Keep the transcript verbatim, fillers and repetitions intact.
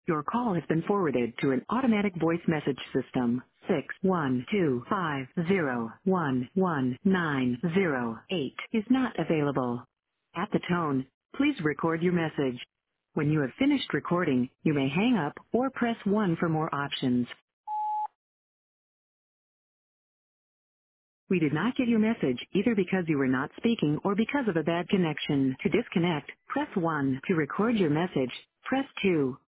Your call has been forwarded to an automatic voice message system. Six one two five zero one one nine zero eight is not available. At the tone, please record your message. When you have finished recording, you may hang up or press one for more options. We did not get your message either because you were not speaking or because of a bad connection. To disconnect, press one. To record your message, press two.